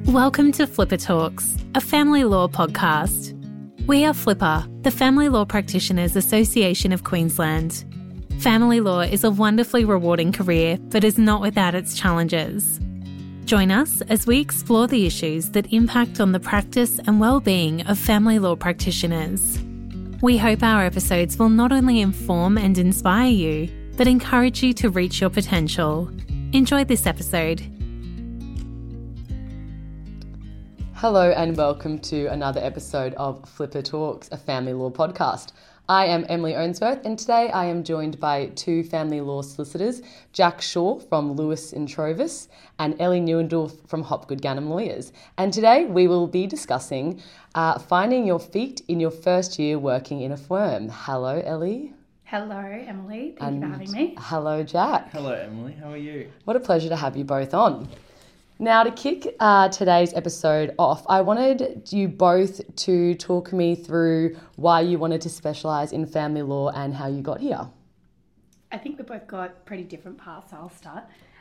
Welcome to Flipper Talks, a family law podcast. We are Flipper, the Family Law Practitioners Association of Queensland. Family law is a wonderfully rewarding career, but is not without its challenges. Join us as we explore the issues that impact on the practice and well-being of family law practitioners. We hope our episodes will not only inform and inspire you, but encourage you to reach your potential. Enjoy this episode. Hello and welcome to another episode of Flipper Talks, a family law podcast. I am Emily Owensworth and today I am joined by two family law solicitors, Jack Shaw from Lewis & Trovis and Ellie Neuendorf from Hopgood Gannon Lawyers. And today we will be discussing finding your feet in your first year working in a firm. Hello, Ellie. Hello, Emily. Thank you for having me. Hello, Jack. Hello, Emily. How are you? What a pleasure to have you both on. Now, to kick today's episode off, I wanted you both to talk me through why you wanted to specialise in family law and how you got here. I think we both got pretty different paths. I'll start.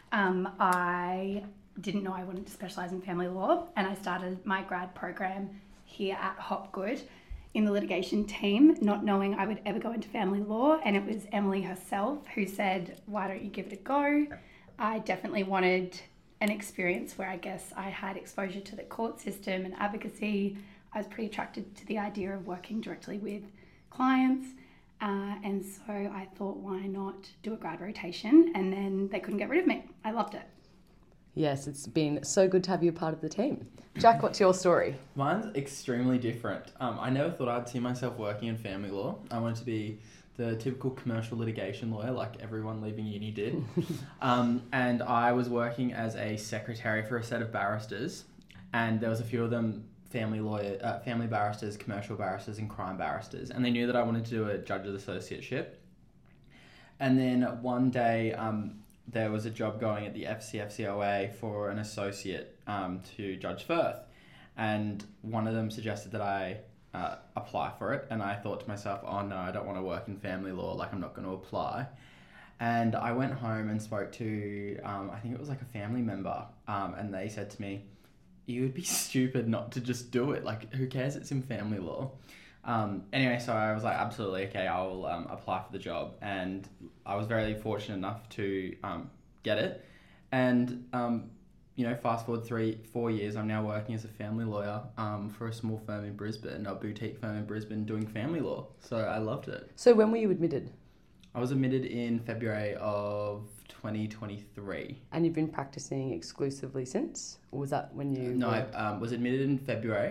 I didn't know I wanted to specialise in family law, and I started my grad program here at Hopgood in the litigation team, not knowing I would ever go into family law, and it was Emily herself who said, why don't you give it a go? I definitely wanted an experience where I guess I had exposure to the court system and advocacy. I was pretty attracted to the idea of working directly with clients. And so I thought, why not do a grad rotation? And then they couldn't get rid of me. I loved it. Yes, it's been so good to have you part of the team. Jack, what's your story? Mine's extremely different. I never thought I'd see myself working in family law. I wanted to be the typical commercial litigation lawyer like everyone leaving uni did. And I was working as a secretary for a set of barristers, and there was a few of them family barristers, commercial barristers and crime barristers, and they knew that I wanted to do a judge's associateship. And then one day there was a job going at the FCFCOA for an associate to Judge Firth, and one of them suggested that I apply for it, and I thought to myself, oh no, I don't want to work in family law, like I'm not going to apply. And I went home and spoke to, I think it was like a family member, and they said to me, you would be stupid not to just do it, like who cares, it's in family law. Anyway, so I was like, absolutely, okay, I'll apply for the job, and I was very fortunate enough to get it. And fast forward 3-4 years, I'm now working as a family lawyer for a small firm in Brisbane, a boutique firm in Brisbane doing family law. So I loved it. So when were you admitted? I was admitted in February of 2023. And you've been practicing exclusively since? Or was that when you... No, I was admitted in February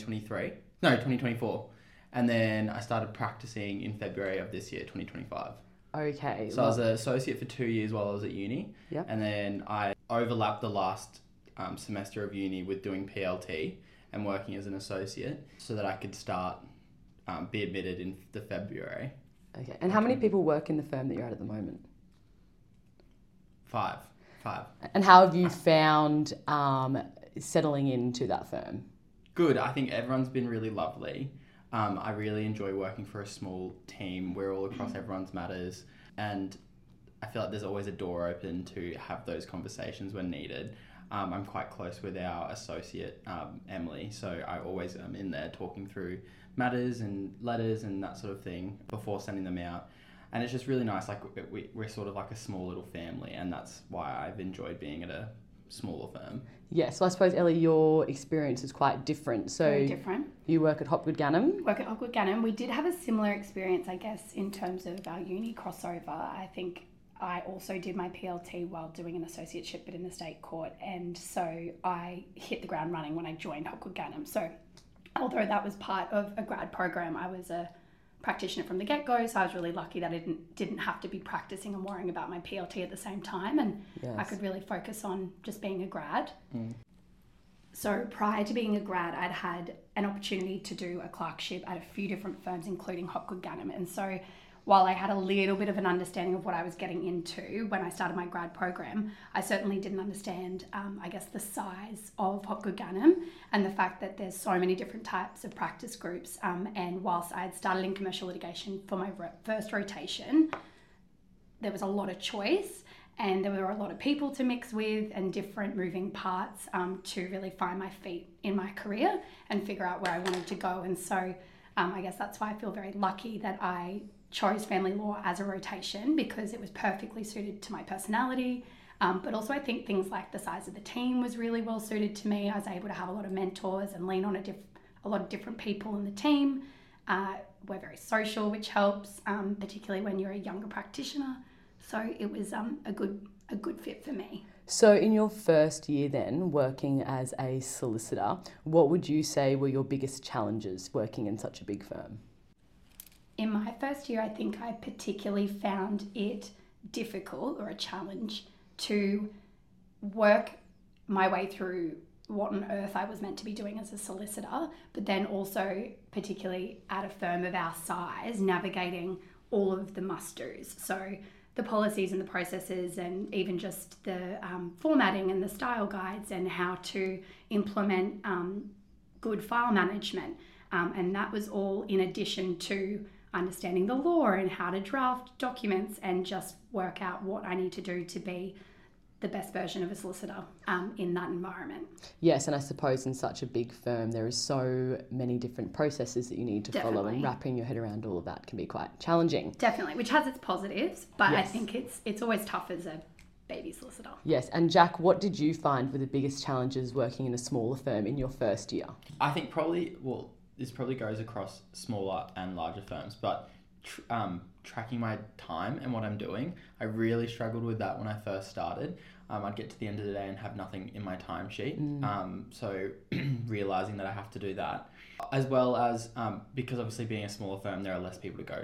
2024. And then I started practicing in February of this year, 2025. Okay. So I was an associate for 2 years while I was at uni. Yep. And then I overlapped the last semester of uni with doing PLT and working as an associate so that I could start, be admitted in the February. Okay. And how many people work in the firm that you're at the moment? Five. And how have you found settling into that firm? Good. I think everyone's been really lovely. I really enjoy working for a small team. We're all across everyone's matters, and I feel like there's always a door open to have those conversations when needed. I'm quite close with our associate, Emily, so I always am in there talking through matters and letters and that sort of thing before sending them out. And it's just really nice, like we're sort of like a small little family, and that's why I've enjoyed being at a smaller firm. Yeah, so I suppose, Ellie, your experience is quite different. So very different. You work at Hopgood Gannon? Work at Hopgood Gannon. We did have a similar experience, I guess, in terms of our uni crossover. I think I also did my PLT while doing an associateship but in the state court, and so I hit the ground running when I joined Hopgood Gannon. So although that was part of a grad program, I was a practitioner from the get-go, so I was really lucky that I didn't have to be practicing and worrying about my PLT at the same time, and yes, I could really focus on just being a grad. So prior to being a grad, I'd had an opportunity to do a clerkship at a few different firms, including Hopgood Gannon, and so while I had a little bit of an understanding of what I was getting into when I started my grad program, I certainly didn't understand, the size of Hopgood Gannon and the fact that there's so many different types of practice groups. And whilst I had started in commercial litigation for my first rotation, there was a lot of choice. and there were a lot of people to mix with and different moving parts to really find my feet in my career and figure out where I wanted to go. And so I guess that's why I feel very lucky that I chose family law as a rotation, because it was perfectly suited to my personality. But also I think things like the size of the team was really well suited to me. I was able to have a lot of mentors and lean on a lot of different people in the team. We're very social, which helps, particularly when you're a younger practitioner. So it was a good fit for me. So in your first year then, working as a solicitor, what would you say were your biggest challenges working in such a big firm? In my first year, I think I particularly found it difficult, or a challenge, to work my way through what on earth I was meant to be doing as a solicitor, but then also particularly at a firm of our size, navigating all of the must-dos. So the policies and the processes, and even just the formatting and the style guides, and how to implement good file management. And that was all in addition to understanding the law and how to draft documents and just work out what I need to do to be the best version of a solicitor in that environment. Yes, and I suppose in such a big firm there is so many different processes that you need to follow, and wrapping your head around all of that can be quite challenging. Definitely, which has its positives, but yes. I think it's always tough as a baby solicitor. Yes, and Jack, what did you find were the biggest challenges working in a smaller firm in your first year? I think this probably goes across smaller and larger firms, but tracking my time and what I'm doing, I really struggled with that when I first started. I'd get to the end of the day and have nothing in my timesheet. So realising that I have to do that, as well as because obviously being a smaller firm, there are less people to go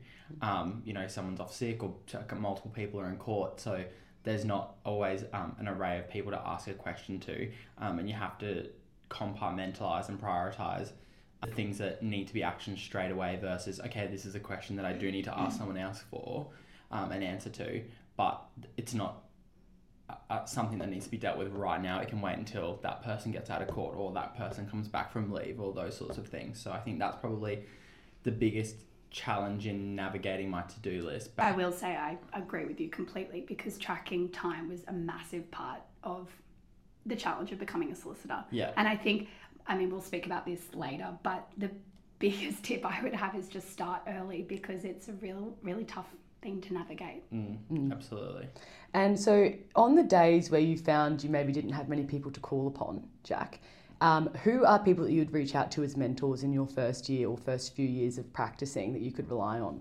to. Someone's off sick, or multiple people are in court, so there's not always an array of people to ask a question to, and you have to compartmentalise and prioritise the things that need to be actioned straight away versus, okay, this is a question that I do need to ask someone else for an answer to, but it's not something that needs to be dealt with right now. It can wait until that person gets out of court or that person comes back from leave, or those sorts of things. So I think that's probably the biggest challenge in navigating my to-do list. I will say I agree with you completely, because tracking time was a massive part of the challenge of becoming a solicitor. Yeah. And I think, we'll speak about this later, but the biggest tip I would have is just start early, because it's a really tough thing to navigate. Absolutely. And so on the days where you found you maybe didn't have many people to call upon, Jack, who are people that you would reach out to as mentors in your first year or first few years of practicing that you could rely on?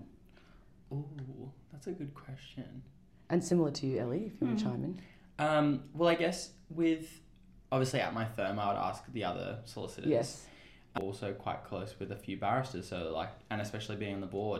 Ooh, that's a good question. And similar to you, Ellie, if you want to chime in. Well, I guess obviously at my firm, I would ask the other solicitors. Yes. I'm also quite close with a few barristers, so and especially being on the board,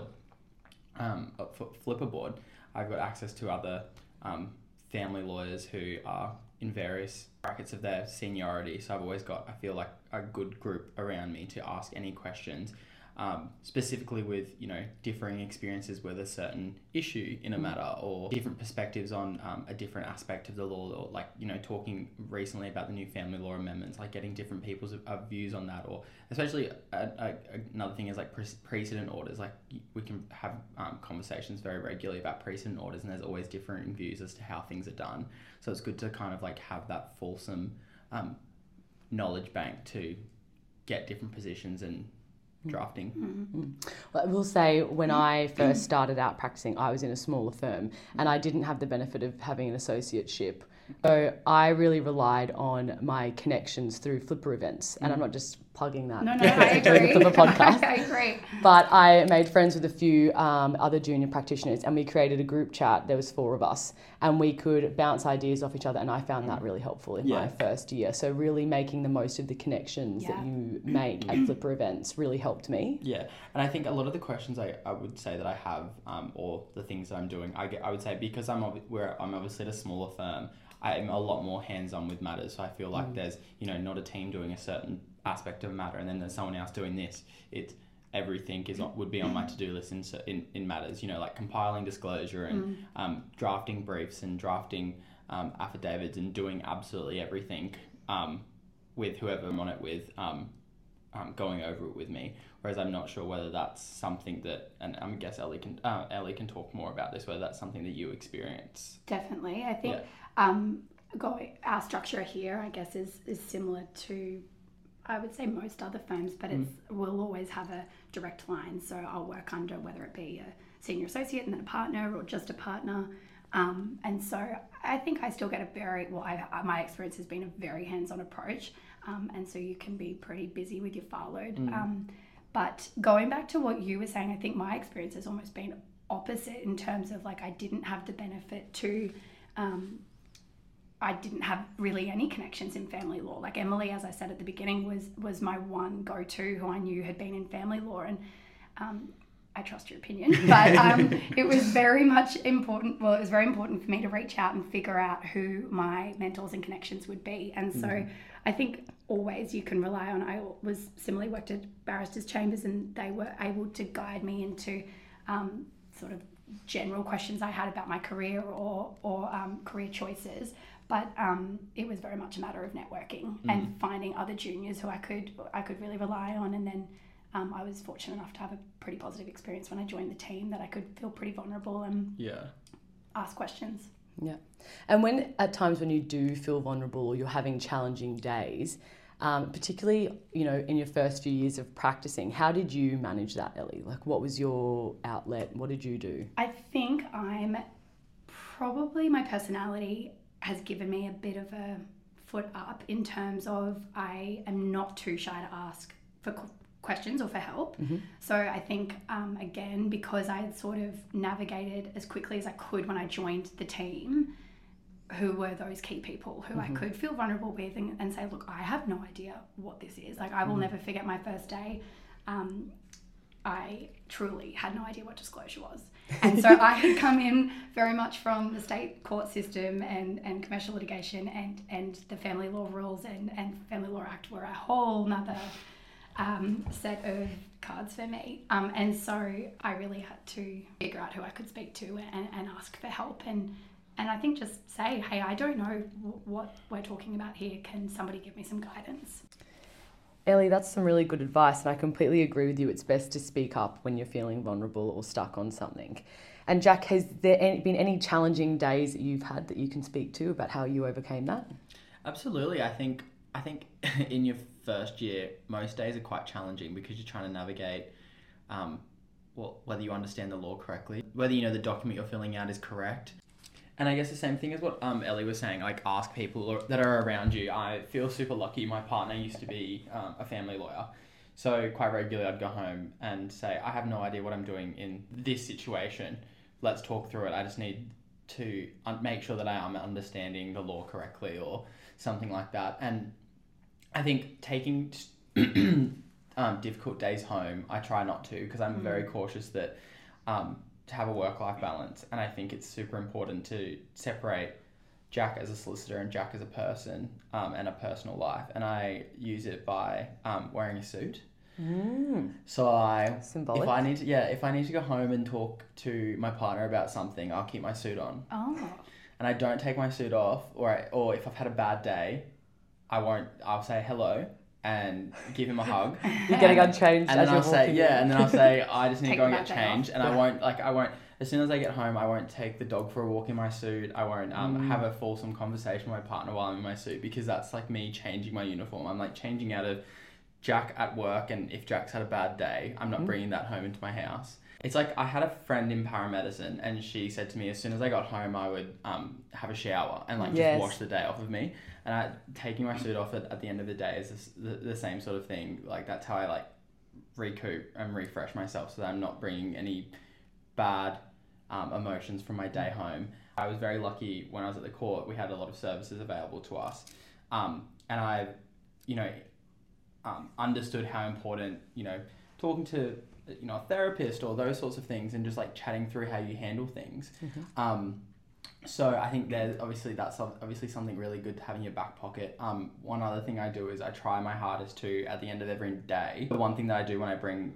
Flipper board, I've got access to other family lawyers who are in various brackets of their seniority. So I've always got, I feel like, a good group around me to ask any questions. Specifically with, differing experiences with a certain issue in a matter, or different perspectives on a different aspect of the law, or talking recently about the new family law amendments, getting different people's views on that, or especially another thing is precedent orders. We can have conversations very regularly about precedent orders, and there's always different views as to how things are done. So it's good to kind of have that fulsome knowledge bank to get different positions and drafting. Well, I will say, when I first started out practicing, I was in a smaller firm and I didn't have the benefit of having an associateship. So I really relied on my connections through Flipper events, and I'm not just plugging that. No, I agree. The Flipper podcast. I agree. But I made friends with a few other junior practitioners, and we created a group chat. There was 4 of us, and we could bounce ideas off each other, and I found that really helpful in my first year. So really making the most of the connections that you make at Flipper events really helped me. Yeah, and I think a lot of the questions I would say that I have, or the things that I'm doing, I would say, because I'm obviously at a smaller firm, I'm a lot more hands-on with matters. So I feel like there's, not a team doing a certain aspect of a matter and then there's someone else doing this. Everything would be on my to-do list in matters, compiling disclosure and drafting briefs and drafting affidavits and doing absolutely everything with whoever I'm on it with going over it with me. Whereas I'm not sure whether that's something that, and I guess Ellie can talk more about this, whether that's something that you experience. Definitely. I think our structure here, I guess, is similar to, I would say, most other firms, but we'll always have a direct line. So I'll work under, whether it be a senior associate and then a partner or just a partner. And so I think I still get my experience has been a very hands-on approach. And so you can be pretty busy with your file load. But going back to what you were saying, I think my experience has almost been opposite in terms of like I didn't have the benefit to, I didn't have really any connections in family law. Like Emily, as I said at the beginning, was my one go-to who I knew had been in family law, and I trust your opinion, but it was very much important. Well, it was very important for me to reach out and figure out who my mentors and connections would be. And so I think always you can rely on, I was similarly worked at Barristers Chambers, and they were able to guide me into sort of general questions I had about my career or career choices. But it was very much a matter of networking and finding other juniors who I could really rely on. And then I was fortunate enough to have a pretty positive experience when I joined the team, that I could feel pretty vulnerable and ask questions. Yeah. And when at times when you do feel vulnerable or you're having challenging days, particularly, you know, in your first few years of practicing, how did you manage that, Ellie? Like, what was your outlet? What did you do? I think my personality has given me a bit of a foot up in terms of I am not too shy to ask for questions or for help. So I think, again, because I had sort of navigated as quickly as I could when I joined the team, who were those key people who I could feel vulnerable with and say, look, I have no idea what this is. Like, I will never forget my first day. I truly had no idea what disclosure was. And so I had come in very much from the state court system and commercial litigation and the family law rules and Family Law Act were a whole nother set of cards for me. And so I really had to figure out who I could speak to and ask for help. And I think just say, hey, I don't know what we're talking about here. Can somebody give me some guidance? Ellie, that's some really good advice, and I completely agree with you. It's best to speak up when you're feeling vulnerable or stuck on something. And Jack, has there been any challenging days that you've had that you can speak to about how you overcame that? Absolutely. I think in your first year, most days are quite challenging because you're trying to navigate whether you understand the law correctly, whether you know the document you're filling out is correct. And I guess the same thing as what Ellie was saying, like ask people that are around you. I feel super lucky. My partner used to be a family lawyer. So quite regularly I'd go home and say, I have no idea what I'm doing in this situation. Let's talk through it. I just need to make sure that I am understanding the law correctly or something like that. And I think taking difficult days home, I try not to, because I'm very cautious that to have a work-life balance. And I think it's super important to separate Jack as a solicitor and Jack as a person and a personal life. And I use it by wearing a suit. So Symbolic. if I need to go home and talk to my partner about something, I'll keep my suit on. And I don't take my suit off, or if I've had a bad day, I'll say hello and give him a hug. You're getting unchanged. And then I'll say, I just need to go and Take get that day changed. And I won't, as soon as I get home, I won't take the dog for a walk in my suit. I won't have a fulsome conversation with my partner while I'm in my suit, because that's like me changing my uniform. I'm like changing out of Jack at work, and if Jack's had a bad day, I'm not bringing that home into my house. It's like I had a friend in paramedicine, and she said to me, as soon as I got home, I would have a shower and just wash the day off of me. And taking my suit off at the end of the day is the same sort of thing. Like, that's how I recoup and refresh myself, so that I'm not bringing any bad emotions from my day home. I was very lucky when I was at the court. We had a lot of services available to us, and I, understood how important talking to a therapist or those sorts of things, and just chatting through how you handle things. So I think that's obviously something really good to have in your back pocket. One other thing I do is I try my hardest to, at the end of every day, the one thing that I do when I bring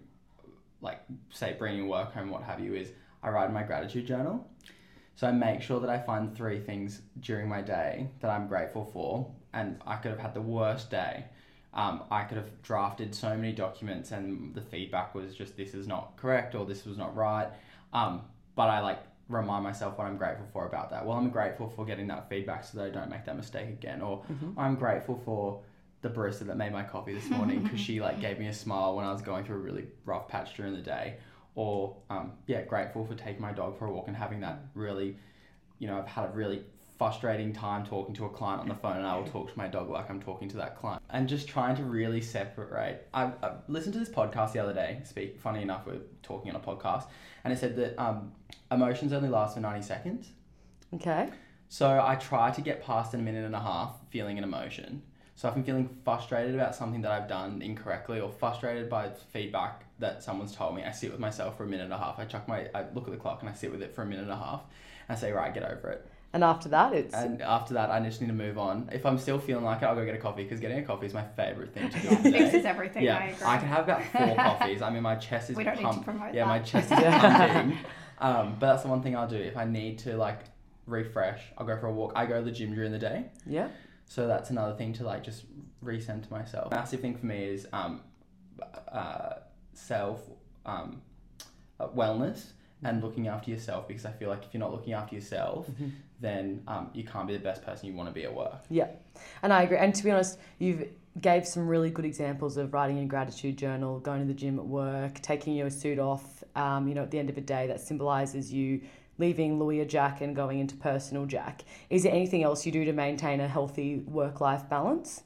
work home, what have you, is I write in my gratitude journal. So I make sure that I find 3 things during my day that I'm grateful for, and I could have had the worst day. I could have drafted so many documents and the feedback was just, this is not correct or this was not right. But I like remind myself what I'm grateful for about that. Well, I'm grateful for getting that feedback so that I don't make that mistake again. Or I'm grateful for the barista that made my coffee this morning because she like gave me a smile when I was going through a really rough patch during the day. Or grateful for taking my dog for a walk and having that really, I've had a really frustrating time talking to a client on the phone, and I will talk to my dog like I'm talking to that client, and just trying to really separate. I've listened to this podcast the other day. Funny enough, we're talking on a podcast, and it said that emotions only last for 90 seconds. Okay. So I try to get past in a minute and a half feeling an emotion. So if I'm feeling frustrated about something that I've done incorrectly or frustrated by feedback that someone's told me, I sit with myself for a minute and a half. I look at the clock and I sit with it for a minute and a half. And I say, right, get over it. And after that, I just need to move on. If I'm still feeling like it, I'll go get a coffee, because getting a coffee is my favourite thing to do. Fixes everything. Yeah, I agree. I can have about 4 coffees. I mean, my chest is We don't need to promote that. my chest is pumping. But that's the one thing I'll do. If I need to like refresh, I'll go for a walk. I go to the gym during the day. Yeah. So that's another thing to like just recenter myself. Massive thing for me is self wellness and looking after yourself, because I feel like if you're not looking after yourself, then you can't be the best person you want to be at work. Yeah, and I agree. And to be honest, you've gave some really good examples of writing a gratitude journal, going to the gym at work, taking your suit off, at the end of a day that symbolises you leaving lawyer Jack and going into personal Jack. Is there anything else you do to maintain a healthy work-life balance?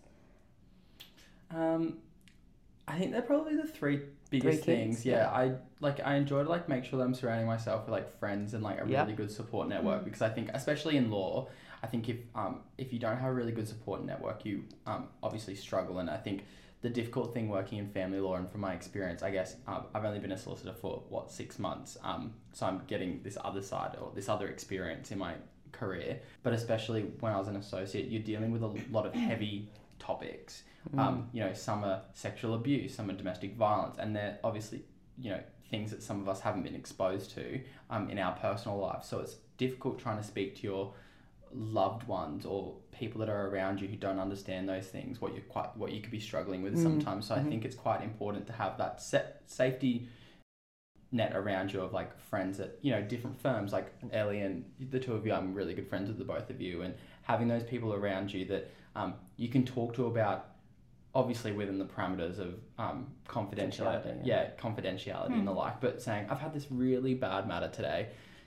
I think they're probably the 3 biggest things. Yeah, I enjoy to make sure that I'm surrounding myself with friends and a really good support network, because I think, especially in law, I think if you don't have a really good support network, you obviously struggle. And I think the difficult thing working in family law, and from my experience, I guess I've only been a solicitor for 6 months, so I'm getting this other side or this other experience in my career. But especially when I was an associate, you're dealing with a lot of heavy topics. Some are sexual abuse, some are domestic violence, and they're obviously things that some of us haven't been exposed to in our personal lives. So it's difficult trying to speak to your loved ones or people that are around you who don't understand those things, what you could be struggling with sometimes. So I think it's quite important to have that safety net around you of friends at different firms, like Ellie and the two of you. I'm really good friends with the both of you, and having those people around you that you can talk to about, obviously within the parameters of confidentiality and the like, but saying, I've had this really bad matter today,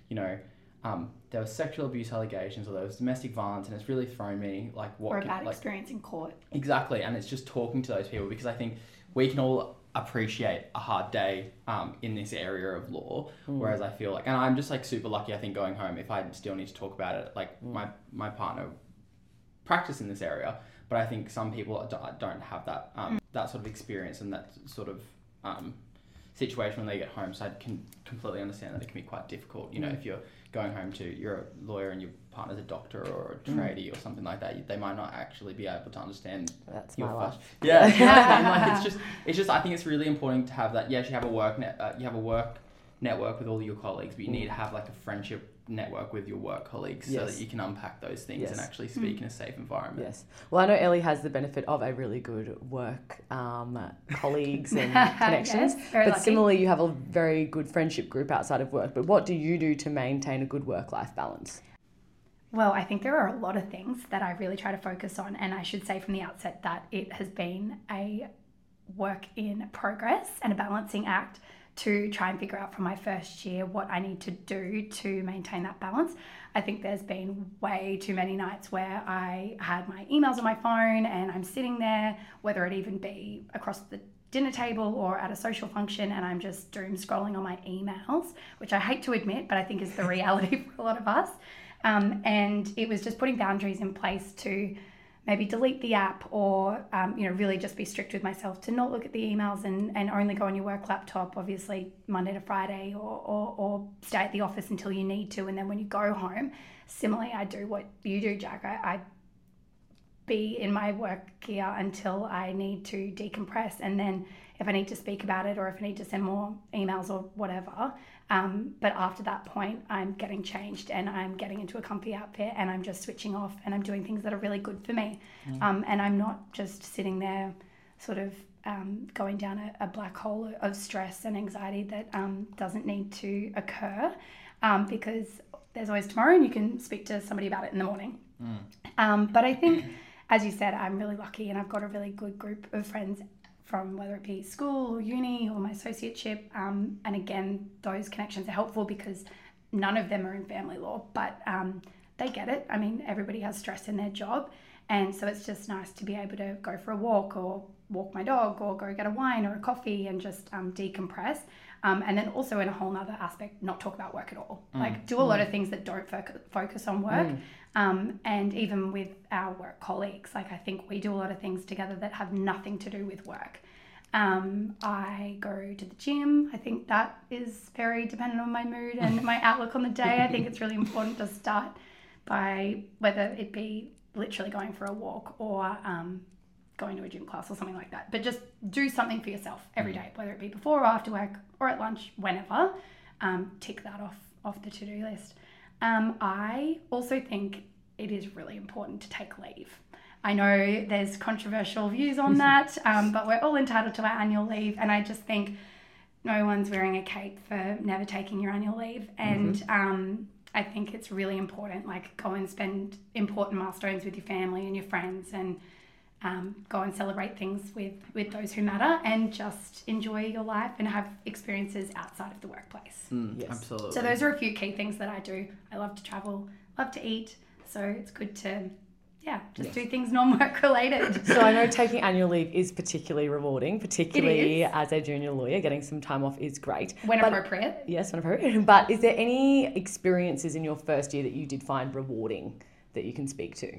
there was sexual abuse allegations or there was domestic violence, and it's really thrown me or a bad experience in court. Exactly. And it's just talking to those people, because I think we can all appreciate a hard day in this area of law, whereas I feel and I'm just super lucky, I think, going home, if I still need to talk about it, my partner practice in this area, but I think some people don't have that that sort of experience and that sort of situation when they get home. So I can completely understand that it can be quite difficult. If you're going home you're a lawyer and your partner's a doctor or a tradie or something like that, they might not actually be able to understand. That's my life. Yeah, it's just I think it's really important to have that. Yes, you have a work network with all your colleagues, but you need to have a friendship network with your work colleagues, so that you can unpack those things and actually speak in a safe environment. Yes. Well, I know Ellie has the benefit of a really good work colleagues and connections, but lucky. Similarly, you have a very good friendship group outside of work. But what do you do to maintain a good work-life balance? Well, I think there are a lot of things that I really try to focus on, and I should say from the outset that it has been a work in progress and a balancing act to try and figure out from my first year what I need to do to maintain that balance. I think there's been way too many nights where I had my emails on my phone and I'm sitting there, whether it even be across the dinner table or at a social function, and I'm just doom scrolling on my emails, which I hate to admit, but I think is the reality for a lot of us. And it was just putting boundaries in place to maybe delete the app or, really just be strict with myself to not look at the emails and only go on your work laptop, obviously Monday to Friday, or stay at the office until you need to. And then when you go home, similarly, I do what you do, Jack. I be in my work gear until I need to decompress. And then if I need to speak about it or if I need to send more emails or whatever. But after that point, I'm getting changed and I'm getting into a comfy outfit and I'm just switching off and I'm doing things that are really good for me. And I'm not just sitting there sort of going down a black hole of stress and anxiety that doesn't need to occur, because there's always tomorrow and you can speak to somebody about it in the morning. But I think, as you said, I'm really lucky and I've got a really good group of friends from whether it be school or uni or my associateship. And again, those connections are helpful because none of them are in family law, but they get it. I mean, everybody has stress in their job. And so it's just nice to be able to go for a walk or walk my dog or go get a wine or a coffee and just decompress. And then also in a whole nother aspect, not talk about work at all. Like do a lot of things that don't focus on work. And even with our work colleagues, like I think we do a lot of things together that have nothing to do with work. I go to the gym. I think that is very dependent on my mood and my outlook on the day. I think it's really important to start by whether it be literally going for a walk or going to a gym class or something like that. But just do something for yourself every day, whether it be before or after work or at lunch, whenever. Tick that off the to-do list. I also think it is really important to take leave. I know there's controversial views on that, but we're all entitled to our annual leave. And I just think no one's wearing a cape for never taking your annual leave. And I think it's really important, like go and spend important milestones with your family and your friends and go and celebrate things with those who matter and just enjoy your life and have experiences outside of the workplace. Yes. Absolutely. So those are a few key things that I do. I love to travel, love to eat. So it's good to, do things non-work related. So I know taking annual leave is particularly rewarding, particularly as a junior lawyer. Getting some time off is great. When appropriate. Yes, when appropriate. But is there any experiences in your first year that you did find rewarding that you can speak to?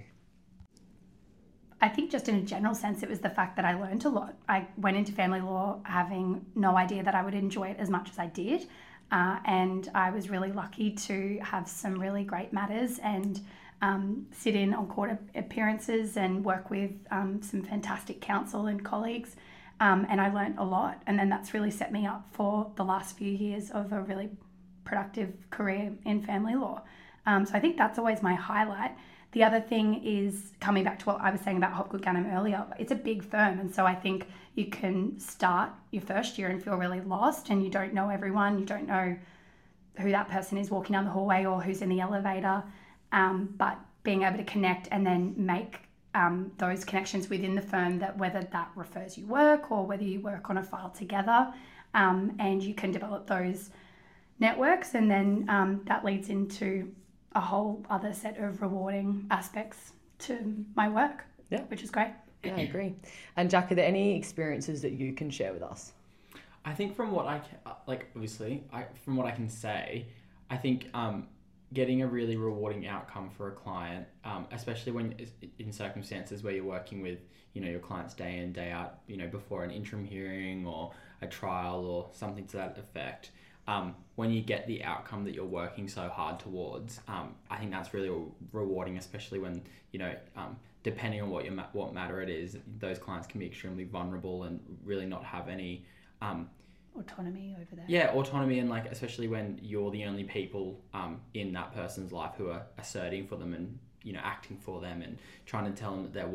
I think just in a general sense, it was the fact that I learned a lot. I went into family law having no idea that I would enjoy it as much as I did. And I was really lucky to have some really great matters and sit in on court appearances and work with some fantastic counsel and colleagues. And I learned a lot. And then that's really set me up for the last few years of a really productive career in family law. So I think that's always my highlight. The other thing is coming back to what I was saying about Hopgood Gannam earlier. It's a big firm, and so I think you can start your first year and feel really lost and you don't know everyone, you don't know who that person is walking down the hallway or who's in the elevator, but being able to connect and then make those connections within the firm, that whether that refers you work or whether you work on a file together, and you can develop those networks, and then that leads into a whole other set of rewarding aspects to my work, which is great. Yeah, I agree. And Jack, are there any experiences that you can share with us? I think from what I can, from what I can say, I think getting a really rewarding outcome for a client, especially when in circumstances where you're working with, your clients day in, day out, before an interim hearing or a trial or something to that effect, when you get the outcome that you're working so hard towards, I think that's really rewarding, especially when, depending on what matter it is, those clients can be extremely vulnerable and really not have any autonomy over that. Yeah, autonomy, and especially when you're the only people in that person's life who are asserting for them and acting for them and trying to tell them that they're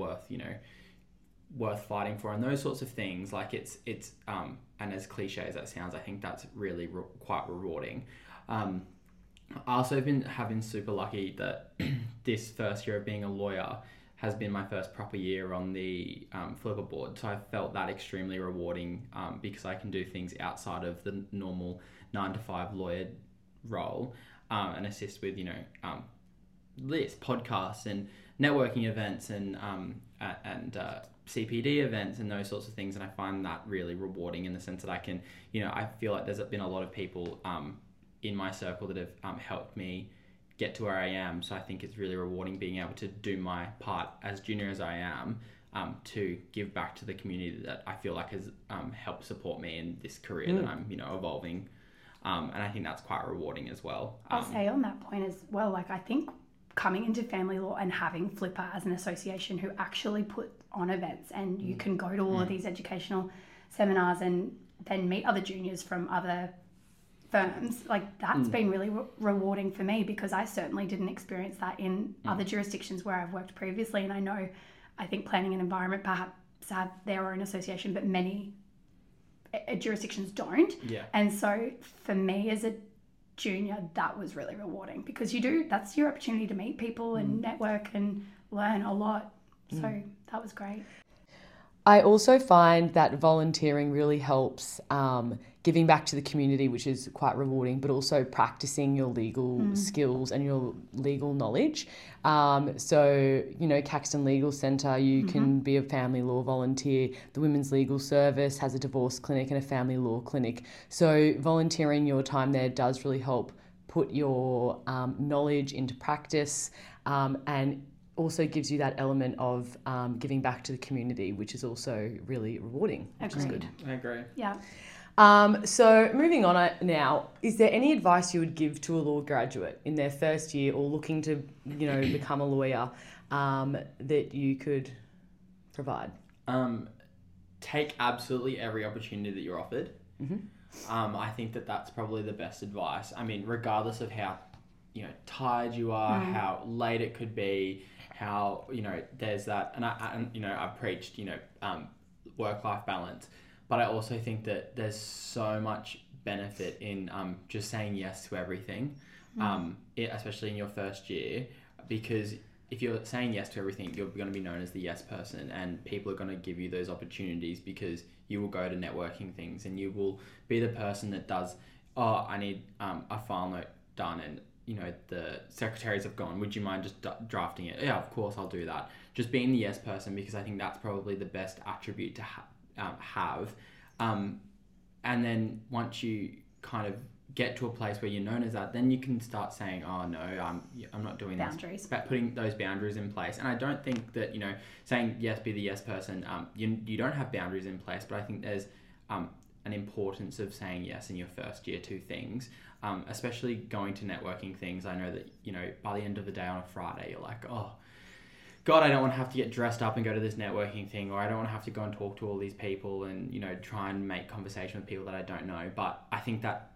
worth fighting for, and those sorts of things. It's and as cliche as that sounds, I think that's really quite rewarding. I also have been super lucky that this first year of being a lawyer has been my first proper year on the Flipper board. So I felt that extremely rewarding because I can do things outside of the normal 9-to-5 lawyer role and assist with, lists, podcasts and networking events and CPD events and those sorts of things. And I find that really rewarding in the sense that I can, I feel like there's been a lot of people in my circle that have helped me get to where I am. So I think it's really rewarding being able to do my part as junior as I am to give back to the community that I feel like has helped support me in this career that I'm, evolving. And I think that's quite rewarding as well. I'll say on that point as well, I think coming into family law and having Flipper as an association who actually put on events, and you can go to all of these educational seminars and then meet other juniors from other firms, that's been really rewarding for me, because I certainly didn't experience that in other jurisdictions where I've worked previously. And I think planning an environment have their own association, but many jurisdictions don't. Yeah. And so for me as a junior, that was really rewarding because that's your opportunity to meet people and network and learn a lot. So that was great. I also find that volunteering really helps giving back to the community, which is quite rewarding, but also practicing your legal skills and your legal knowledge. So, Caxton Legal Centre, you can be a family law volunteer. The Women's Legal Service has a divorce clinic and a family law clinic. So volunteering your time there does really help put your knowledge into practice and also gives you that element of giving back to the community, which is also really rewarding, which is good. I agree. Yeah. So moving on now, is there any advice you would give to a law graduate in their first year or looking to, become a lawyer that you could provide? Take absolutely every opportunity that you're offered. I think that's probably the best advice. I mean, regardless of how, tired you are, how late it could be, how, there's that, and I've preached, work-life balance. But I also think that there's so much benefit in just saying yes to everything, especially in your first year, because if you're saying yes to everything, you're going to be known as the yes person, and people are going to give you those opportunities because you will go to networking things and you will be the person that does, I need a file note done and, the secretaries have gone, would you mind just drafting it? Yeah, of course I'll do that. Just being the yes person, because I think that's probably the best attribute to have. And then once you kind of get to a place where you're known as that, then you can start saying, oh no, I'm not doing boundaries. This. But putting those boundaries in place. And I don't think that, saying yes, be the yes person, you don't have boundaries in place, but I think there's an importance of saying yes in your first year to things, especially going to networking things. I know that, by the end of the day on a Friday, you're like, oh, God, I don't want to have to get dressed up and go to this networking thing, or I don't want to have to go and talk to all these people and, try and make conversation with people that I don't know. But I think that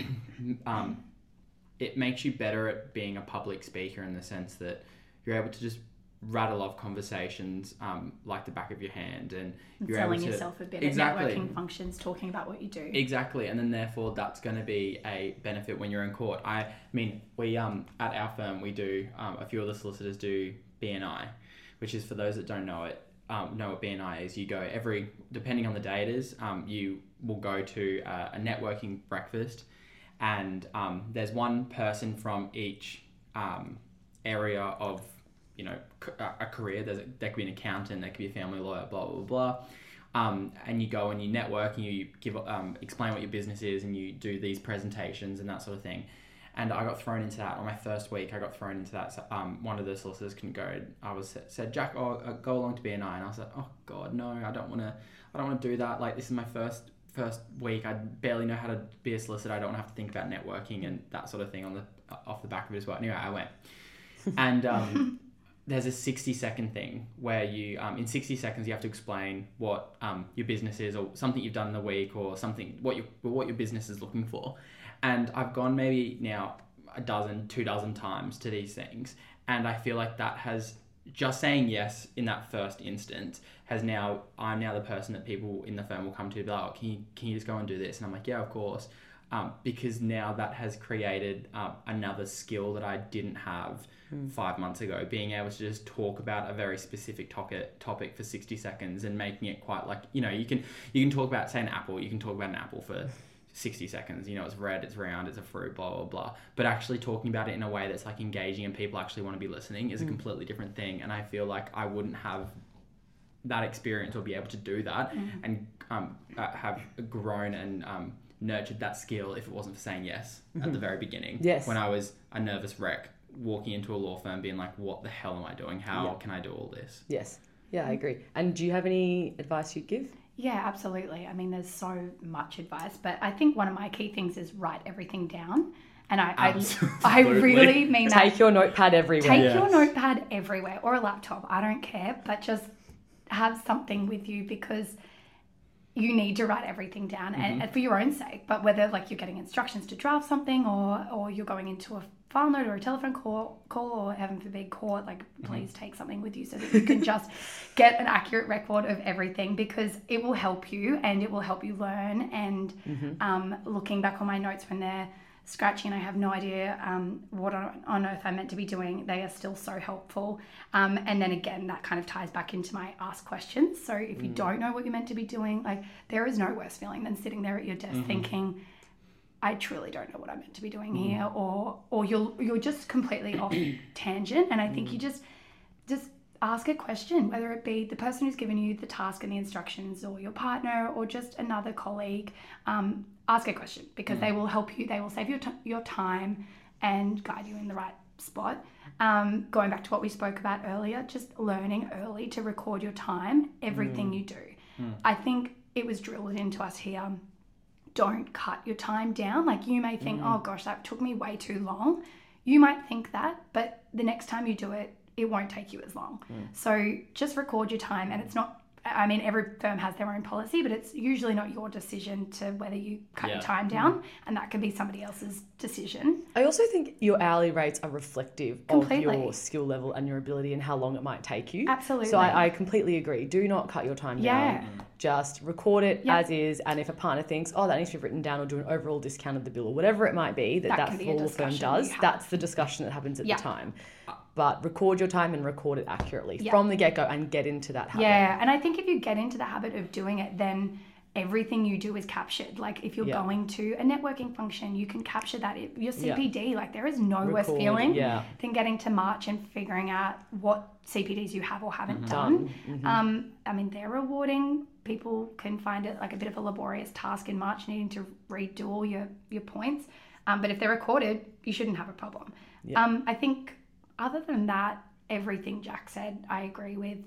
it makes you better at being a public speaker in the sense that you're able to just rattle off conversations like the back of your hand, and you're selling able to yourself a bit at networking functions, talking about what you do. Exactly, and then therefore that's going to be a benefit when you're in court. I mean, we at our firm we do a few of the solicitors do BNI, which is, for those that don't know it, know what BNI is. You go depending on the day it is, you will go to a networking breakfast, and there's one person from each area of a career. There could be an accountant, there could be a family lawyer, blah blah blah. And you go and you network and you give explain what your business is, and you do these presentations and that sort of thing. And I got thrown into that on my first week. I got thrown into that. So, one of the solicitors couldn't go. I said, Jack, go along to BNI, and I was like, oh God, no, I don't want to do that. Like, this is my first week. I barely know how to be a solicitor. I don't want to have to think about networking and that sort of thing off the back of it as well. Anyway, I went, and there's a 60-second thing where you, in 60 seconds, you have to explain what your business is, or something you've done in the week, or something what your business is looking for. And I've gone maybe now 2 dozen times to these things, and I feel like that has, just saying yes in that first instance I'm now the person that people in the firm will come to, be like, oh, can you just go and do this? And I'm like, yeah, of course. Because now that has created another skill that I didn't have 5 months ago, being able to just talk about a very specific topic for 60 seconds and making it quite like, you can talk about, say, an apple. You can talk about an apple for 60 seconds, it's red, it's round, it's a fruit, blah, blah, blah. But actually talking about it in a way that's like engaging and people actually want to be listening is a completely different thing. And I feel like I wouldn't have that experience or be able to do that and have grown and nurtured that skill if it wasn't for saying yes at the very beginning. Yes. When I was a nervous wreck walking into a law firm being like, what the hell am I doing? How can I do all this? Yes. Yeah, I agree. And do you have any advice you'd give? Yeah, absolutely. I mean, there's so much advice, but I think one of my key things is write everything down. And I really mean that. Take your notepad everywhere. Take your notepad everywhere, or a laptop. I don't care, but just have something with you, because, you need to write everything down and for your own sake, but whether like you're getting instructions to draft something or you're going into a file note or a telephone call or heaven forbid court, like please take something with you so that you can just get an accurate record of everything, because it will help you and it will help you learn. And looking back on my notes when they're scratchy and I have no idea what on earth I'm meant to be doing, they are still so helpful. And then again, that kind of ties back into my ask questions. So if you don't know what you're meant to be doing, like there is no worse feeling than sitting there at your desk thinking, I truly don't know what I'm meant to be doing here, or you're just completely off tangent. And I think you just ask a question, whether it be the person who's given you the task and the instructions or your partner or just another colleague. Ask a question, because they will help you. They will save your time and guide you in the right spot. Going back to what we spoke about earlier, just learning early to record your time, everything you do. I think it was drilled into us here. Don't cut your time down. Like you may think, oh gosh, that took me way too long. You might think that, but the next time you do it, it won't take you as long. So just record your time. And it's not, I mean, every firm has their own policy, but it's usually not your decision to whether you cut your time down, and that can be somebody else's decision. I also think your hourly rates are reflective of your skill level and your ability and how long it might take you. Absolutely. So I completely agree. Do not cut your time down. Just record it as is, and if a partner thinks, oh, that needs to be written down, or do an overall discount of the bill or whatever it might be that law firm does, that's the discussion that happens at the time. But record your time and record it accurately from the get-go and get into that habit. Yeah, and I think if you get into the habit of doing it, then everything you do is captured. Like if you're going to a networking function, you can capture that. Your CPD, like there is no worse feeling than getting to March and figuring out what CPDs you have or haven't done. I mean, they're rewarding. People can find it like a bit of a laborious task in March, needing to redo all your points. But if they're recorded, you shouldn't have a problem. I think other than that, everything Jack said, I agree with.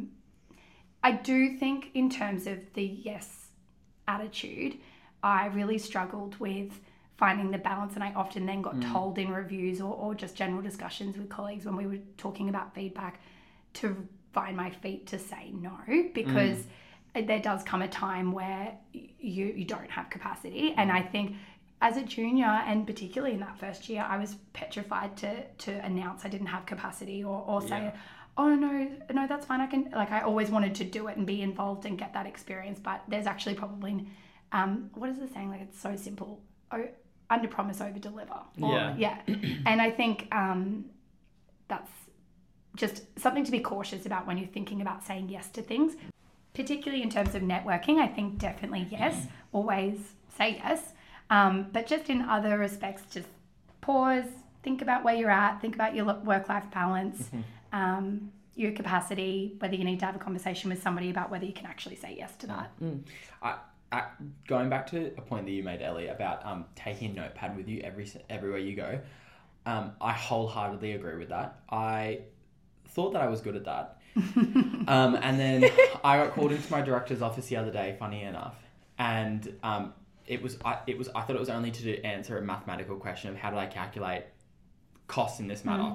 I do think in terms of the yes attitude, I really struggled with finding the balance, and I often then got told in reviews or just general discussions with colleagues when we were talking about feedback to find my feet to say no, because there does come a time where you don't have capacity. And I think as a junior, and particularly in that first year, I was petrified to announce I didn't have capacity or say, oh no, that's fine. I always wanted to do it and be involved and get that experience. But there's actually probably, what is the saying? Like, it's so simple. Under promise, over deliver. And I think that's just something to be cautious about when you're thinking about saying yes to things, particularly in terms of networking. I think definitely yes, always say yes. But just in other respects, just pause, think about where you're at, think about your work-life balance, your capacity, whether you need to have a conversation with somebody about whether you can actually say yes to that. Going back to a point that you made, Ellie, about taking a notepad with you everywhere you go, I wholeheartedly agree with that. I thought that I was good at that. And then I got called into my director's office the other day, funny enough, and I thought it was only to answer a mathematical question of how did I calculate costs in this matter.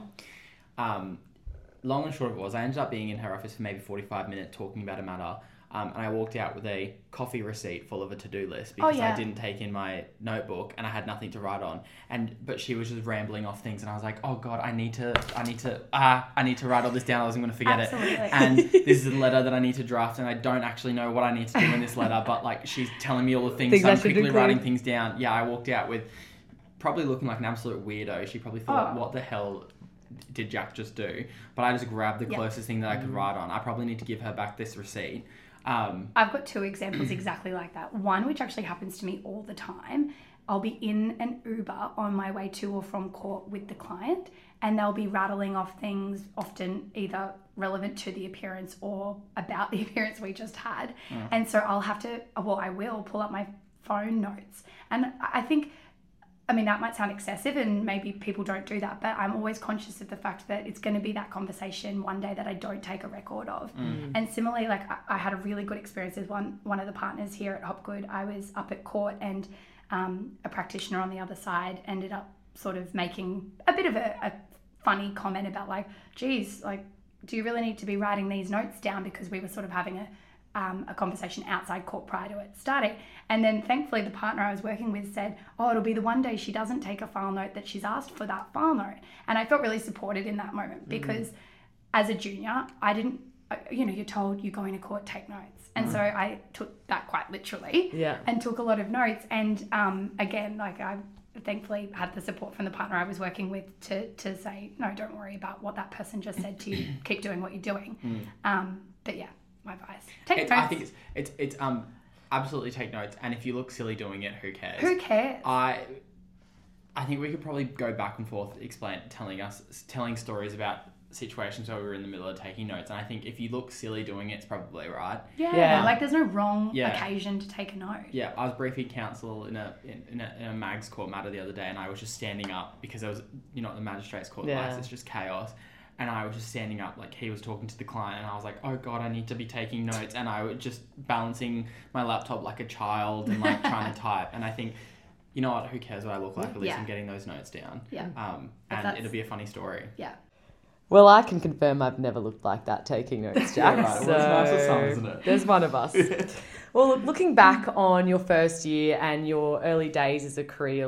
Long and short of it was, I ended up being in her office for maybe 45 minutes talking about a matter, and I walked out with a coffee receipt full of a to-do list because I didn't take in my notebook and I had nothing to write on. But she was just rambling off things, and I was like, oh God, I need to write all this down, otherwise I'm going to forget it. And this is a letter that I need to draft, and I don't actually know what I need to do in this letter, but like she's telling me all the things, so I'm quickly writing things down. Yeah, I walked out with probably looking like an absolute weirdo. She probably thought, what the hell did Jack just do? But I just grabbed the closest thing that I could write on. I probably need to give her back this receipt. I've got two examples exactly like that. One, which actually happens to me all the time. I'll be in an Uber on my way to or from court with the client, and they'll be rattling off things, often either relevant to the appearance or about the appearance we just had. And so I will pull up my phone notes. And I think, that might sound excessive and maybe people don't do that, but I'm always conscious of the fact that it's going to be that conversation one day that I don't take a record of. And similarly, like I had a really good experience with one of the partners here at Hopgood. I was up at court, and a practitioner on the other side ended up sort of making a bit of a funny comment about like, geez, like, do you really need to be writing these notes down? Because we were sort of having a conversation outside court prior to it starting. And then thankfully the partner I was working with said, oh, it'll be the one day she doesn't take a file note that she's asked for that file note. And I felt really supported in that moment because as a junior, I didn't, you're told you're going to court, take notes. And so I took that quite literally and took a lot of notes. And again, like I thankfully had the support from the partner I was working with to say, no, don't worry about what that person just said to you. Keep doing what you're doing. But yeah, my advice. Take notes. I think it's absolutely take notes. And if you look silly doing it, who cares? Who cares? I think we could probably go back and forth telling stories about situations where we were in the middle of taking notes, and I think if you look silly doing it, it's probably right. Like there's no wrong occasion to take a note. I was briefing counsel in a mag's court matter the other day, and I was just standing up because I was at the magistrate's court. It's just chaos, and I was just standing up like he was talking to the client, and I was like, oh god, I need to be taking notes, and I was just balancing my laptop like a child and like trying to type. And I think, you know what, who cares what I look like, at least I'm getting those notes down. And it'll be a funny story. Well, I can confirm I've never looked like that taking notes, Jack. Right. So well, it's nice for some, isn't it? There's one of us. Well, looking back on your first year and your early days as a career...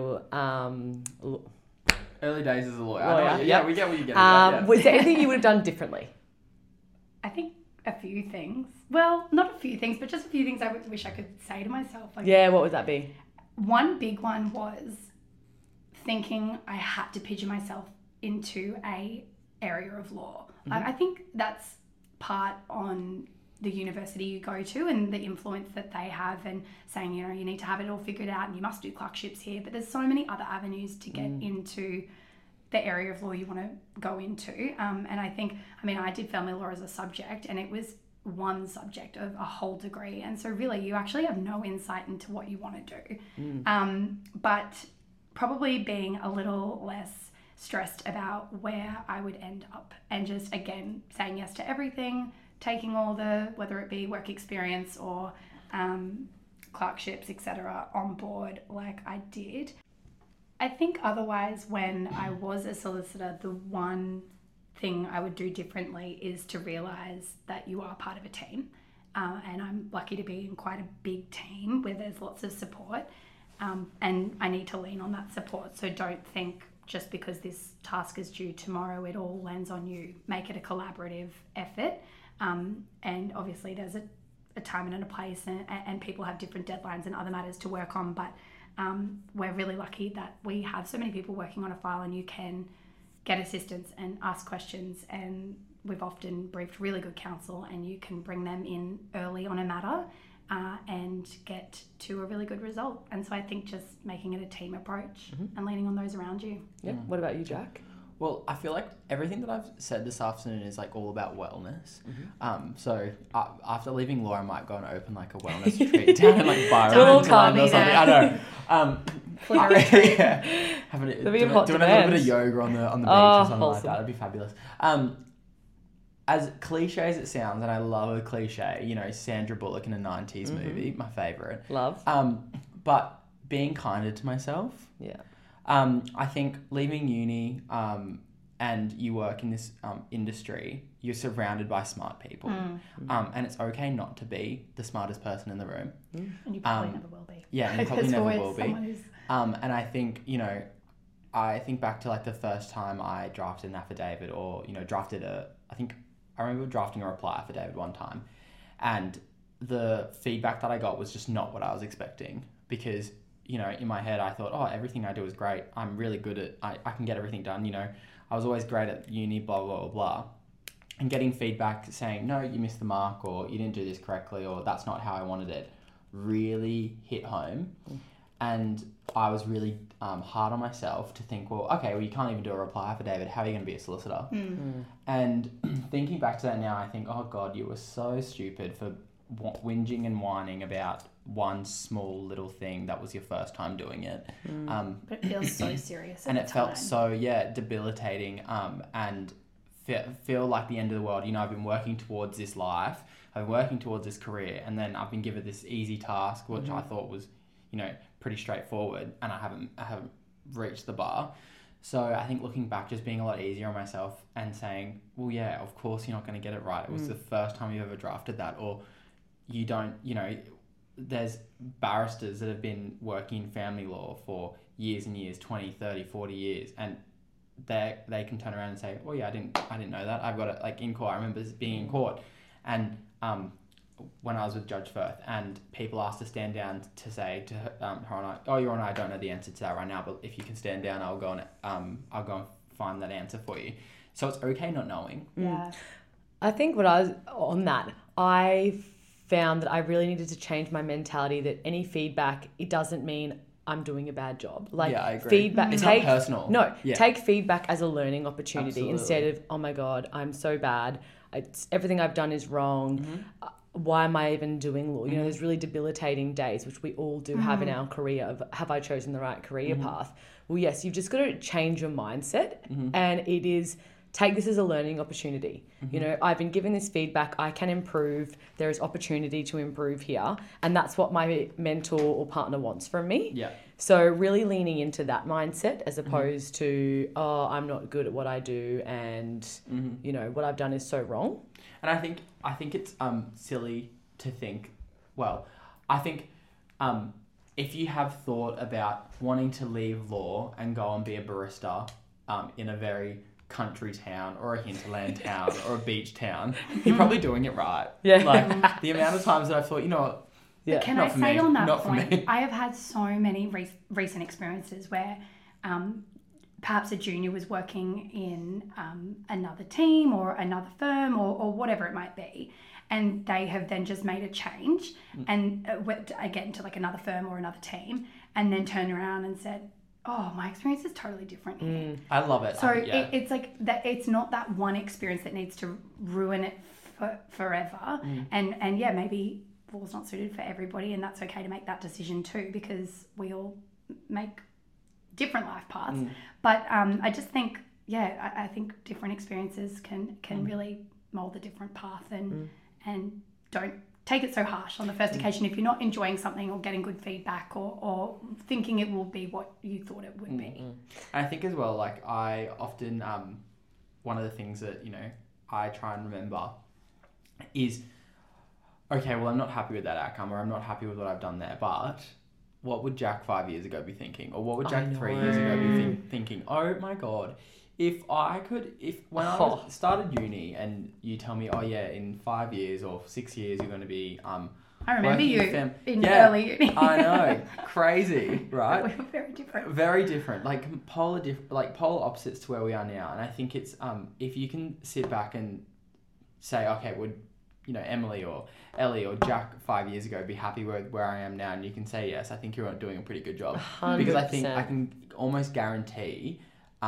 early days as a lawyer. We get what you get at. Was there anything you would have done differently? I think a few things. Well, not a few things, but just a few things I wish I could say to myself. Like, what would that be? One big one was thinking I had to pigeon myself into a area of law. I think that's part on the university you go to and the influence that they have, and saying, you need to have it all figured out and you must do clerkships here. But there's so many other avenues to get into the area of law you want to go into. And I think, I did family law as a subject, and it was one subject of a whole degree. And so really you actually have no insight into what you want to do. But probably being a little less stressed about where I would end up, and just, again, saying yes to everything, taking all the, whether it be work experience or clerkships, etc., on board like I did. I think otherwise, when I was a solicitor, the one thing I would do differently is to realise that you are part of a team. And I'm lucky to be in quite a big team where there's lots of support, and I need to lean on that support. So don't think just because this task is due tomorrow, it all lands on you. Make it a collaborative effort. And obviously there's a time and a place, and people have different deadlines and other matters to work on. But we're really lucky that we have so many people working on a file, and you can get assistance and ask questions. And we've often briefed really good counsel, and you can bring them in early on a matter and get to a really good result. And so I think just making it a team approach and leaning on those around you. What about you, Jack? Well, I feel like everything that I've said this afternoon is like all about wellness. So after leaving law, I might go and open like a wellness retreat down in like Byron or something. I know. Doing a little bit of yoga on the beach or something like that. That'd be fabulous. As cliche as it sounds, and I love a cliche, Sandra Bullock in a 90s movie, my favourite. Love. But being kinder to myself. I think leaving uni and you work in this industry, you're surrounded by smart people. And it's okay not to be the smartest person in the room. And you probably never will be. Yeah, and you probably never will be. And I think, I think back to like the first time I drafted an affidavit, or, I remember drafting a reply affidavit one time, and the feedback that I got was just not what I was expecting, because, in my head I thought, oh, everything I do is great. I'm really good at, I can get everything done. I was always great at uni, blah, blah, blah, blah. And getting feedback saying, no, you missed the mark, or you didn't do this correctly, or that's not how I wanted it, really hit home. And I was really hard on myself to think, well, you can't even do a reply affidavit. How are you going to be a solicitor? And thinking back to that now, I think, oh God, you were so stupid for whinging and whining about one small little thing that was your first time doing it. But it feels so serious. And it felt so, debilitating, and feel like the end of the world. I've been working towards this life. I've been working towards this career, and then I've been given this easy task, which I thought was, pretty straightforward, and I haven't reached the bar. So I think looking back, just being a lot easier on myself and saying, well, yeah, of course you're not going to get it right. It was the first time you ever drafted that, or you don't, there's barristers that have been working in family law for years and years, 20, 30, 40 years, and they can turn around and say, oh yeah, I didn't know that. I've got it like in court. I remember being in court, and when I was with Judge Firth, and people asked to stand down to say to her and I, oh, Your Honour, I don't know the answer to that right now, but if you can stand down, I'll go and find that answer for you. So it's okay not knowing. Yeah. I think I found that I really needed to change my mentality that any feedback, it doesn't mean I'm doing a bad job. Like, yeah, I agree. Feedback, it's not personal. No, take feedback as a learning opportunity. Absolutely. Instead of, oh my God, I'm so bad. Everything I've done is wrong. Why am I even doing law? You know, there's really debilitating days, which we all do have in our career of, have I chosen the right career path? Well, yes, you've just got to change your mindset, and it is, take this as a learning opportunity. You know, I've been given this feedback, I can improve, there is opportunity to improve here, and that's what my mentor or partner wants from me. Yeah. So really leaning into that mindset as opposed to, oh, I'm not good at what I do, and you know, what I've done is so wrong. And I think it's silly to think, well, I think if you have thought about wanting to leave law and go and be a barista in a very country town or a hinterland town or a beach town, you're probably doing it right. Yeah. Like, the amount of times that I've thought, you know what, But can not I for say me, on that not for point, me. I have had so many recent experiences where perhaps a junior was working in another team or another firm or whatever it might be, and they have then just made a change and went again to like another firm or another team, and then turned around and said, oh, my experience is totally different here. I love it. So it's like that. It's not that one experience that needs to ruin it forever. And yeah, maybe law's not suited for everybody, and that's okay to make that decision too, because we all make different life paths. But I just think, I think different experiences can really mold a different path, and don't take it so harsh on the first occasion if you're not enjoying something or getting good feedback or thinking it will be what you thought it would be. And I think as well, like, I often, one of the things that, you know, I try and remember is, okay, well, I'm not happy with that outcome, or I'm not happy with what I've done there, but what would Jack 5 years ago be thinking? Or what would Jack 3 years ago be thinking? Oh my God. When I started uni and you tell me, oh yeah, in 5 years or 6 years you're going to be I remember you in early uni. I know, crazy, right? We were very different. Very different, like polar opposites to where we are now. And I think it's if you can sit back and say, okay, would, you know, Emily or Ellie or Jack 5 years ago be happy with where I am now? And you can say yes. I think you're doing a pretty good job. 100%. Because I think I can almost guarantee.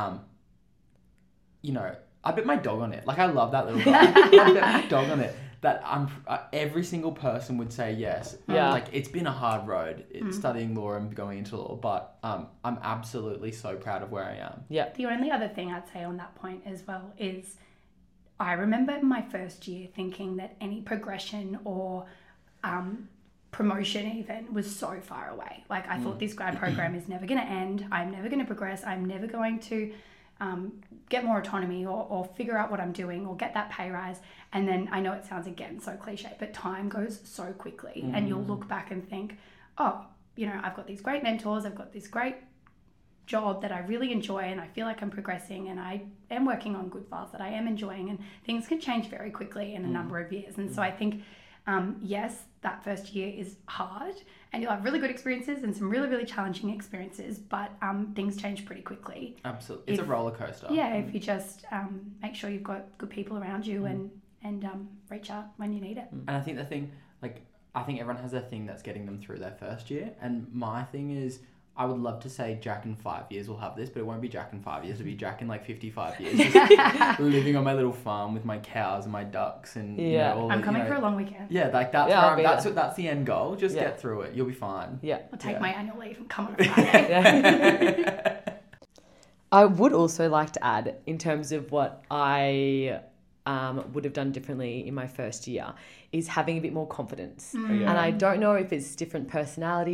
You know, I bet my dog on it. Like, I love that little guy. I bet my dog on it. That every single person would say yes. Yeah. Like, it's been a hard road studying law and going into law, but I'm absolutely so proud of where I am. Yeah. The only other thing I'd say on that point as well is I remember in my first year thinking that any progression or promotion even was so far away. Like, I thought this grad program is never going to end. I'm never going to progress. I'm never going to get more autonomy or figure out what I'm doing or get that pay rise. And then, I know it sounds again so cliche, but time goes so quickly and you'll look back and think, oh, you know, I've got these great mentors, I've got this great job that I really enjoy, and I feel like I'm progressing, and I am working on good files that I am enjoying, and things can change very quickly in a number of years. And so I think, yes, that first year is hard, and you'll have really good experiences and some really, really challenging experiences, but things change pretty quickly. Absolutely. It's a roller coaster. Yeah, if you just make sure you've got good people around you and reach out when you need it. And I think the thing, like, I think everyone has a thing that's getting them through their first year. And my thing is, I would love to say Jack in 5 years will have this, but it won't be Jack in 5 years. It'll be Jack in like 55 years, just living on my little farm with my cows and my ducks and you know, all I'm coming for a long weekend. Yeah, like that's the end goal. Just get through it. You'll be fine. Yeah. I'll take my annual leave and come on a Friday. I would also like to add, in terms of what I would have done differently in my first year, is having a bit more confidence. And I don't know if it's different personality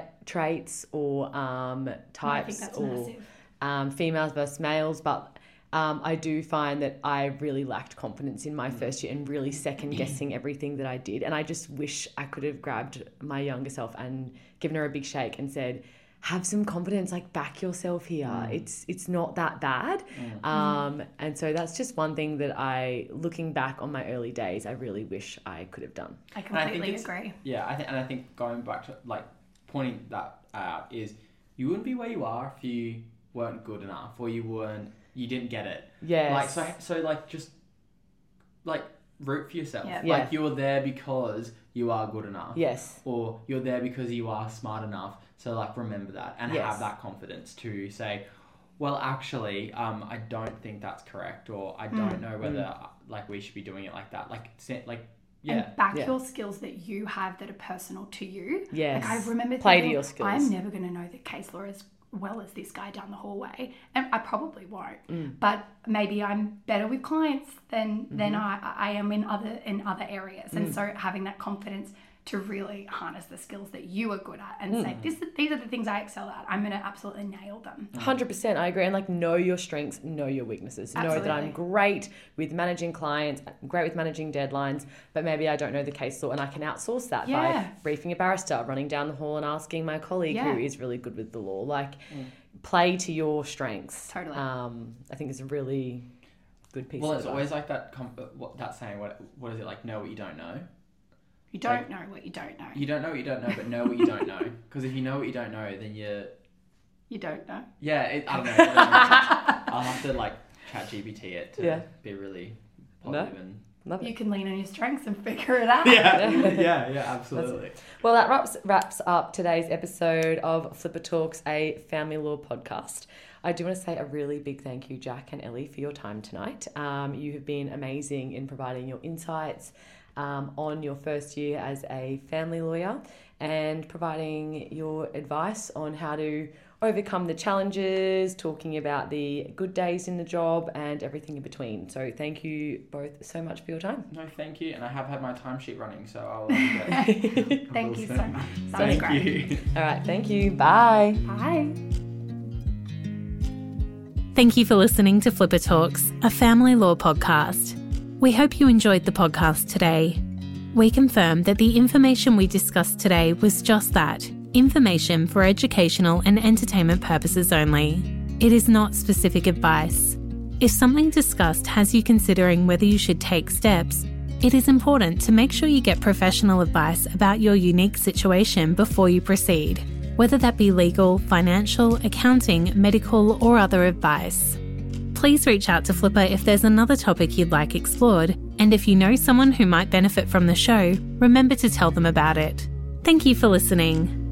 traits or types, or females versus males, but I do find that I really lacked confidence in my first year and really second guessing everything that I did. And I just wish I could have grabbed my younger self and given her a big shake and said, have some confidence, like back yourself here. It's not that bad. And so that's just one thing that looking back on my early days, I really wish I could have done. I completely agree. Yeah, I think going back to like pointing that out is you wouldn't be where you are if you weren't good enough or you didn't get it. Yes. Like so like just like root for yourself. Yeah. Like you're there because you are good enough. Yes. Or you're there because you are smart enough. So like remember that and have that confidence to say, well, actually, I don't think that's correct, or I don't know whether like we should be doing it like that. And back your skills that you have that are personal to you. Yes. Like I remember Play to thinking, your skills. I'm never going to know the case law as well as this guy down the hallway, and I probably won't. But maybe I'm better with clients than I am in other areas, and so having that confidence to really harness the skills that you are good at and say, these are the things I excel at. I'm going to absolutely nail them. 100%, I agree. And like know your strengths, know your weaknesses. Absolutely. Know that I'm great with managing clients, great with managing deadlines, but maybe I don't know the case law, and I can outsource that by briefing a barrister, running down the hall and asking my colleague who is really good with the law. Like play to your strengths. Totally. I think it's a really good piece of it's advice. always like that that saying, what is it, like know what you don't know? You don't know what you don't know. You don't know what you don't know, but know what you don't know. Because if you know what you don't know, then you don't know. Yeah, I don't know. I'll have to like ChatGPT it to be really positive and... Love it. You can lean on your strengths and figure it out. Yeah, absolutely. Well, that wraps up today's episode of Flipper Talks, a family law podcast. I do want to say a really big thank you, Jack and Ellie, for your time tonight. You have been amazing in providing your insights on your first year as a family lawyer and providing your advice on how to overcome the challenges, talking about the good days in the job and everything in between. So thank you both so much for your time. No, thank you. And I have had my timesheet running, so I'll Thank you so much. Thank great. you. All right, thank you. Bye. Bye. Thank you for listening to Flipper Talks, a family law podcast. We hope you enjoyed the podcast today. We confirm that the information we discussed today was just that, information for educational and entertainment purposes only. It is not specific advice. If something discussed has you considering whether you should take steps, it is important to make sure you get professional advice about your unique situation before you proceed, whether that be legal, financial, accounting, medical, or other advice. Please reach out to Flipper if there's another topic you'd like explored, and if you know someone who might benefit from the show, remember to tell them about it. Thank you for listening.